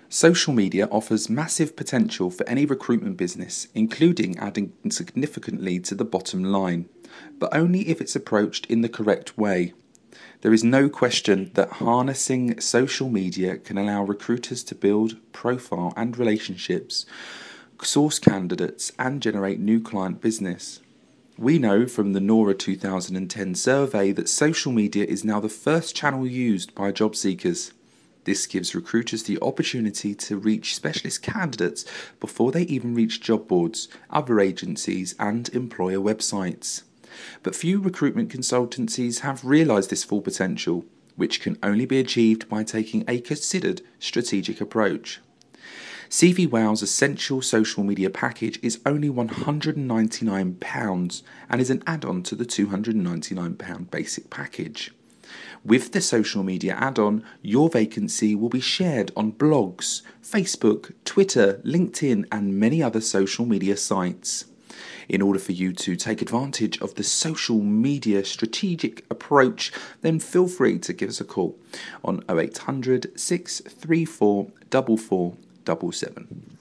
Social media offers massive potential for any recruitment business, including adding significantly to the bottom line, but only if it's approached in the correct way. There is no question that harnessing social media can allow recruiters to build profile and relationships, source candidates, and generate new client business. We know from the NORA 2010 survey that social media is now the first channel used by job seekers. This gives recruiters the opportunity to reach specialist candidates before they even reach job boards, other agencies, and employer websites. But few recruitment consultancies have realised this full potential, which can only be achieved by taking a considered strategic approach. CV Wow's essential social media package is only £199 and is an add-on to the £299 basic package. With the social media add-on, your vacancy will be shared on blogs, Facebook, Twitter, LinkedIn, and many other social media sites. In order for you to take advantage of the social media strategic approach, then feel free to give us a call on 0800 634 4477.